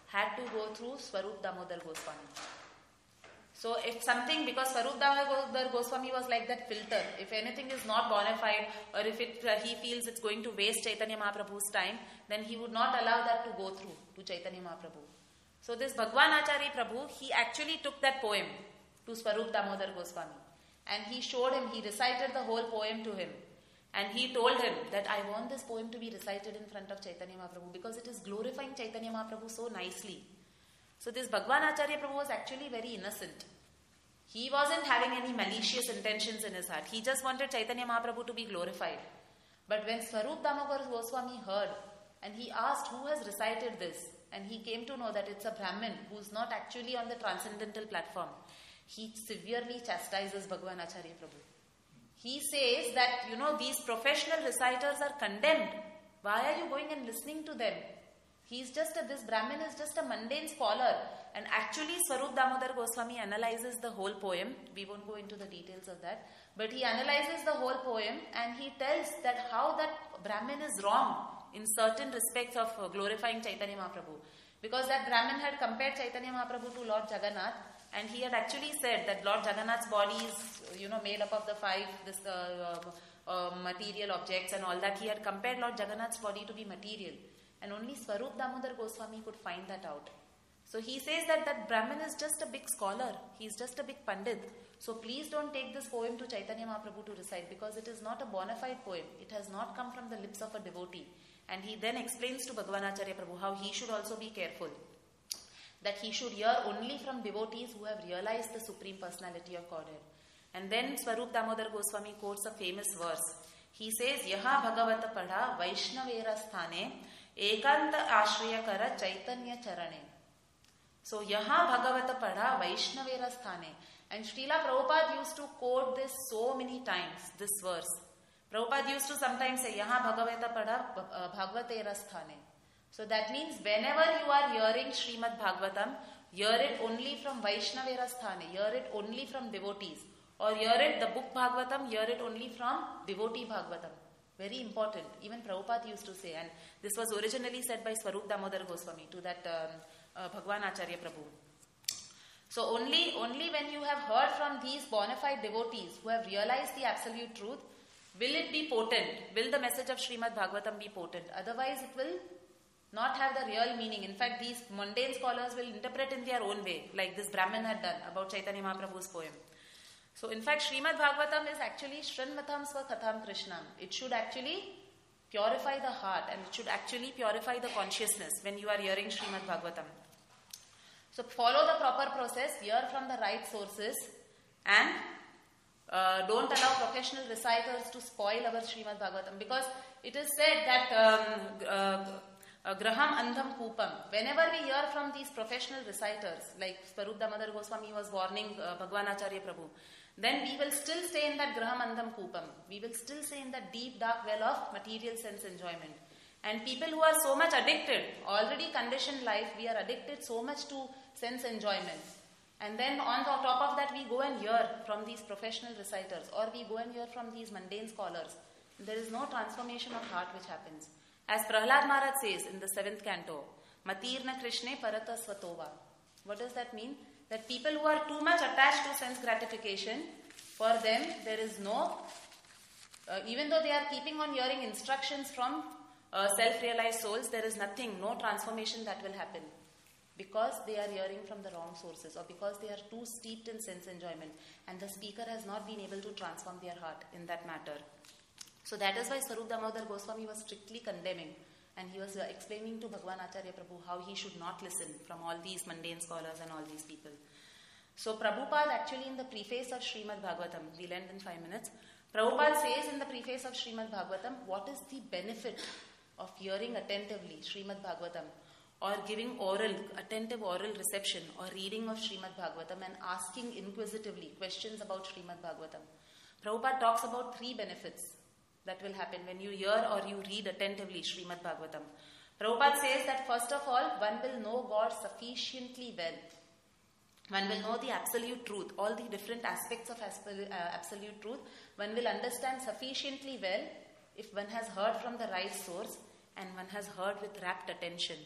had to go through Swarup Damodar Goswami. So if something, because Swarup Damodar Goswami was like that filter, if anything is not bona fide, or if he feels it's going to waste Chaitanya Mahaprabhu's time, then he would not allow that to go through to Chaitanya Mahaprabhu. So this Bhagwan Acharya Prabhu, he actually took that poem to Swarup Damodar Goswami, and he showed him, he recited the whole poem to him, and he told him that I want this poem to be recited in front of Chaitanya Mahaprabhu because it is glorifying Chaitanya Mahaprabhu so nicely. So this Bhagwan Acharya Prabhu was actually very innocent. He wasn't having any malicious intentions in his heart. He just wanted Chaitanya Mahaprabhu to be glorified. But when Swarup Damodar Goswami heard, and he asked who has recited this, and he came to know that it's a Brahmin who is not actually on the transcendental platform, he severely chastises Bhagwan Acharya Prabhu. He says that, these professional reciters are condemned. Why are you going and listening to them? This Brahmin is just a mundane scholar. And actually Swarup Damodar Goswami analyzes the whole poem. We won't go into the details of that. But he analyzes the whole poem and he tells that how that Brahmin is wrong in certain respects of glorifying Chaitanya Mahaprabhu. Because that Brahmin had compared Chaitanya Mahaprabhu to Lord Jagannath, and he had actually said that Lord Jagannath's body is, made up of the five material objects and all that. He had compared Lord Jagannath's body to be material. And only Swarup Damodar Goswami could find that out. So he says that Brahmin is just a big scholar. He's just a big pandit. So please don't take this poem to Chaitanya Mahaprabhu to recite, because it is not a bona fide poem. It has not come from the lips of a devotee. And he then explains to Bhagwan Acharya Prabhu how he should also be careful. That he should hear only from devotees who have realized the Supreme Personality of Godhead. And then Swarup Damodar Goswami quotes a famous verse. He says, Yaha Bhagavata Pada Vaishnavera Sthane Ekanta Ashriyakara Chaitanya Charane. So, Yaha Bhagavata Pada Vaishnavera Sthane. And Srila Prabhupada used to quote this so many times, this verse. Prabhupada used to sometimes say, Yaha Bhagavata Pada Bhagavatera Sthane. So that means whenever you are hearing Srimad Bhagavatam, hear it only from Vaishnavera Sthane, hear it only from devotees. Or hear it, the book Bhagavatam, hear it only from devotee Bhagavatam. Very important. Even Prabhupada used to say, and this was originally said by Swarup Damodar Goswami to that Bhagwan Acharya Prabhu. So only when you have heard from these bona fide devotees who have realized the absolute truth, will it be potent? Will the message of Srimad Bhagavatam be potent? Otherwise it will not have the real meaning. In fact, these mundane scholars will interpret in their own way, like this Brahmin had done about Chaitanya Mahaprabhu's poem. So in fact, Srimad Bhagavatam is actually Shranvatam Sva Katham Krishnam. It should actually purify the heart, and it should actually purify the consciousness when you are hearing Srimad Bhagavatam. So follow the proper process, hear from the right sources, and don't allow professional reciters to spoil our Srimad Bhagavatam, because it is said that Graham Andham Kupam. Whenever we hear from these professional reciters, like Swarup Damodar Goswami was warning Bhagwan Acharya Prabhu, then we will still stay in that Graham Andham Kupam. We will still stay in that deep dark well of material sense enjoyment. And people who are so much addicted, already conditioned life, we are addicted so much to sense enjoyment. And then on the top of that, we go and hear from these professional reciters, or we go and hear from these mundane scholars. There is no transformation of heart which happens. As Prahlad Maharaj says in the 7th canto, Matirna Krishne Parata Svatova. What does that mean? That people who are too much attached to sense gratification, for them there is no, even though they are keeping on hearing instructions from self-realized souls, there is nothing, no transformation that will happen. Because they are hearing from the wrong sources, or because they are too steeped in sense enjoyment, and the speaker has not been able to transform their heart in that matter. So that is why Swarup Damodar Goswami was strictly condemning, and he was explaining to Bhagwan Acharya Prabhu how he should not listen from all these mundane scholars and all these people. So Prabhupada actually in the preface of Srimad Bhagavatam, we'll end in 5 minutes, Prabhupada says in the preface of Srimad Bhagavatam, what is the benefit of hearing attentively Srimad Bhagavatam, or giving attentive oral reception or reading of Srimad Bhagavatam and asking inquisitively questions about Srimad Bhagavatam. Prabhupada talks about 3 benefits that will happen when you hear or you read attentively Srimad Bhagavatam. Prabhupada says that first of all, one will know God sufficiently well. One will know the absolute truth, all the different aspects of absolute truth. One will understand sufficiently well if one has heard from the right source and one has heard with rapt attention.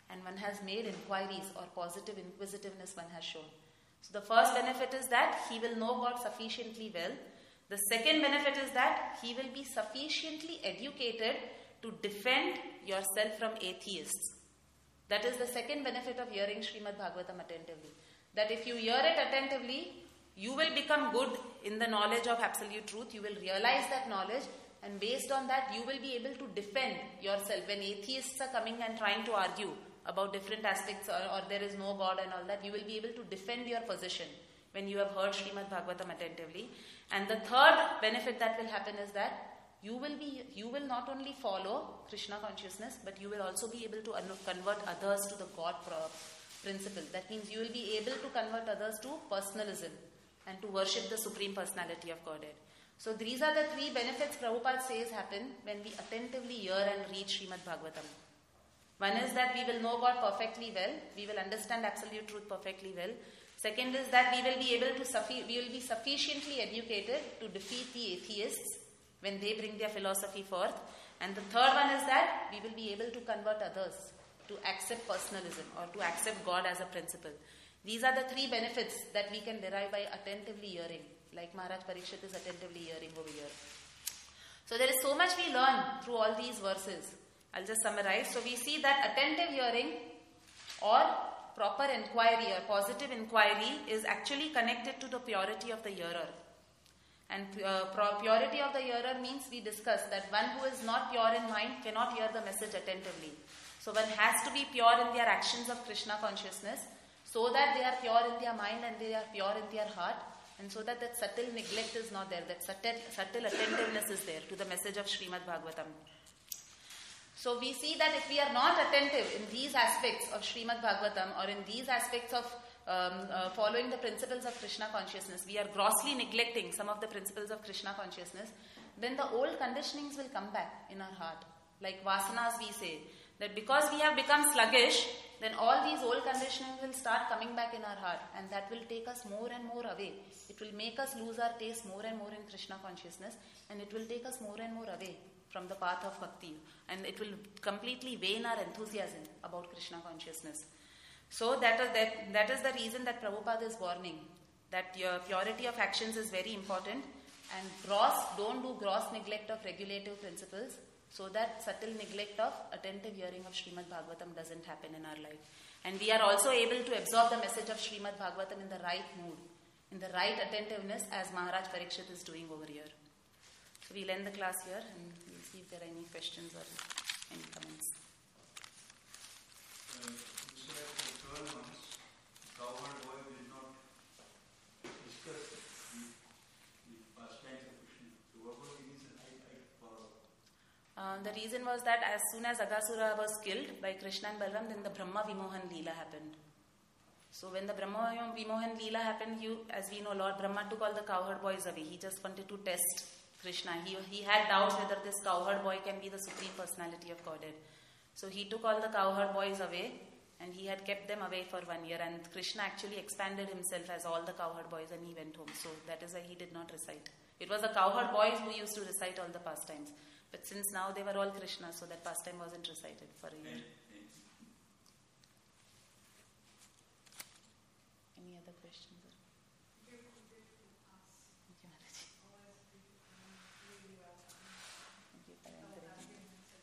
and one has made inquiries or positive inquisitiveness one has shown. So the first benefit is that he will know God sufficiently well. The second benefit is that he will be sufficiently educated to defend yourself from atheists. That is the second benefit of hearing Srimad Bhagavatam attentively. That if you hear it attentively, you will become good in the knowledge of absolute truth. You will realize that knowledge, and based on that, you will be able to defend yourself. When atheists are coming and trying to argue about different aspects or there is no God and all that, you will be able to defend your position when you have heard Srimad Bhagavatam attentively. And the third benefit that will happen is that you will not only follow Krishna consciousness, but you will also be able to convert others to the God principle. That means you will be able to convert others to personalism and to worship the Supreme Personality of Godhead. So these are the three benefits Prabhupada says happen when we attentively hear and read Srimad Bhagavatam. One is that we will know God perfectly well. We will understand absolute truth perfectly well. Second is that we will be sufficiently educated to defeat the atheists when they bring their philosophy forth. And the third one is that we will be able to convert others to accept personalism or to accept God as a principle. These are the three benefits that we can derive by attentively hearing, like Maharaj Parikshit is attentively hearing over here. So there is so much we learn through all these verses. I'll just summarize. So we see that attentive hearing or proper inquiry or positive inquiry is actually connected to the purity of the hearer. And purity of the hearer means we discussed that one who is not pure in mind cannot hear the message attentively. So one has to be pure in their actions of Krishna consciousness, so that they are pure in their mind and they are pure in their heart, and so that subtle neglect is not there, that subtle attentiveness is there to the message of Srimad Bhagavatam. So we see that if we are not attentive in these aspects of Srimad Bhagavatam or in these aspects of following the principles of Krishna consciousness, we are grossly neglecting some of the principles of Krishna consciousness, then the old conditionings will come back in our heart. Like vasanas we say, that because we have become sluggish, then all these old conditionings will start coming back in our heart, and that will take us more and more away. It will make us lose our taste more and more in Krishna consciousness, and it will take us more and more away from the path of bhakti, and it will completely wane our enthusiasm about Krishna consciousness. So that is the reason that Prabhupada is warning that your purity of actions is very important, and don't do gross neglect of regulative principles, so that subtle neglect of attentive hearing of Srimad Bhagavatam doesn't happen in our life. And we are also able to absorb the message of Srimad Bhagavatam in the right mood, in the right attentiveness, as Maharaj Parikshit is doing over here. So we'll end the class here and we'll see if there are any questions or any comments. Cowherd boy will not discuss the pastimes of Krishna. So what was the reason? The reason was that as soon as Aghasura was killed by Krishna and Balaram, then the Brahma Vimohan Leela happened. So when the Brahma Vimohan Leela happened, as we know, Lord Brahma took all the cowherd boys away. He just wanted to test Krishna. He had doubts whether this cowherd boy can be the Supreme Personality of Godhead. So he took all the cowherd boys away, and he had kept them away for 1 year. And Krishna actually expanded himself as all the cowherd boys, and he went home. So that is why he did not recite. It was the cowherd boys who used to recite all the pastimes. But since now they were all Krishna, so that pastime wasn't recited for a year. Any other questions? Okay, Maharaj. Thank you for encouraging.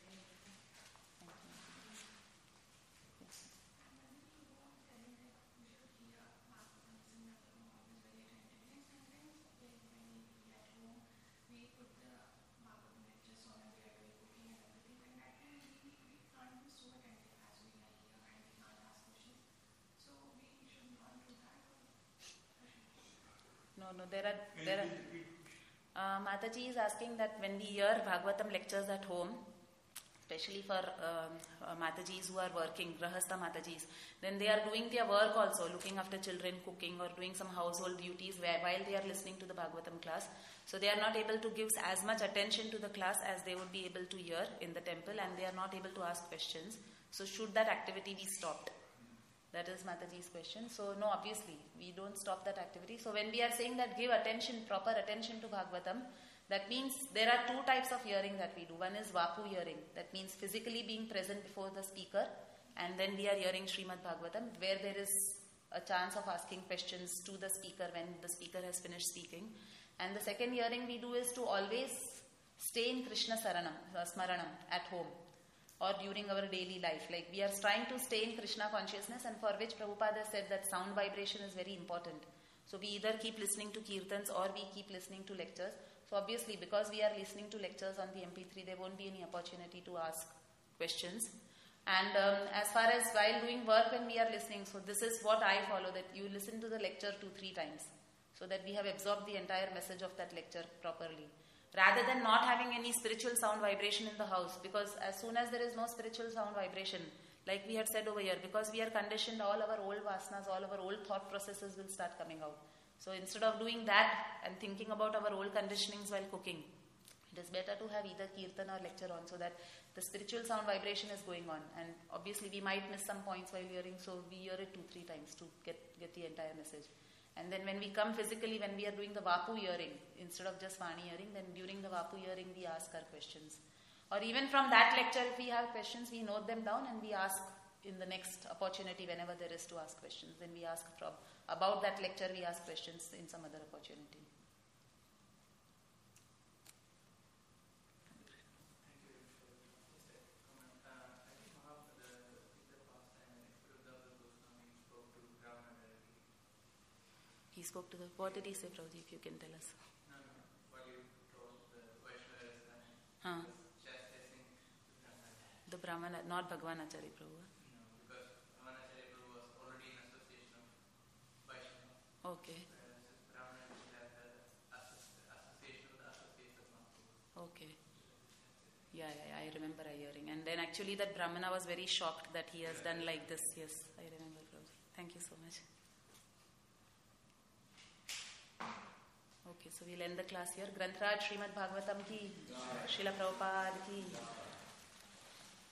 No, there are Mataji is asking that when we hear Bhagavatam lectures at home, especially for Matajis who are working, Grahastha Matajis, then they are doing their work also, looking after children, cooking or doing some household duties while they are listening to the Bhagavatam class. So they are not able to give as much attention to the class as they would be able to hear in the temple, and they are not able to ask questions. So should that activity be stopped? That is Mataji's question. So no, obviously, we don't stop that activity. So when we are saying that give attention, proper attention to Bhagavatam, that means there are two types of hearing that we do. One is Vapu hearing. That means physically being present before the speaker. and then we are hearing Srimad Bhagavatam, where there is a chance of asking questions to the speaker when the speaker has finished speaking. And the second hearing we do is to always stay in Krishna Smaranam at home or during our daily life. Like we are trying to stay in Krishna consciousness, and for which Prabhupada said that sound vibration is very important. So we either keep listening to kirtans or we keep listening to lectures. So obviously because we are listening to lectures on the MP3, there won't be any opportunity to ask questions. And as far as while doing work when we are listening, so this is what I follow, that you listen to the lecture 2-3 times so that we have absorbed the entire message of that lecture properly. Rather than not having any spiritual sound vibration in the house, because as soon as there is no spiritual sound vibration, like we had said over here, because we are conditioned, all our old vasanas, all our old thought processes will start coming out. So instead of doing that and thinking about our old conditionings while cooking, it is better to have either kirtan or lecture on so that the spiritual sound vibration is going on. And obviously we might miss some points while hearing, so we hear it 2-3 times to get the entire message. And then when we come physically, when we are doing the Vapu hearing, instead of just Vani hearing, then during the Vapu hearing we ask our questions. Or even from that lecture, if we have questions, we note them down and we ask in the next opportunity whenever there is to ask questions. Then we ask about that lecture, we ask questions in some other opportunity. He spoke to the... What did he say, Prabhuji, if you can tell us? No. What you told the Vaishnavas that chastising the Brahmana, not Bhagwan Acharya Prabhu. No, because Bhagwan Acharya Prabhu was already in association of Vaishnava. Okay. Whereas Brahmana had the association of the associates of Mahaprabhu. Okay. Yeah, I remember hearing. And then actually that Brahmana was very shocked that he has done like this. Yes, I remember, Prabhuji. Thank you so much. Okay, so we'll end the class here. Granth Raj Srimad Bhagavatam ki, Srila Prabhupada ki.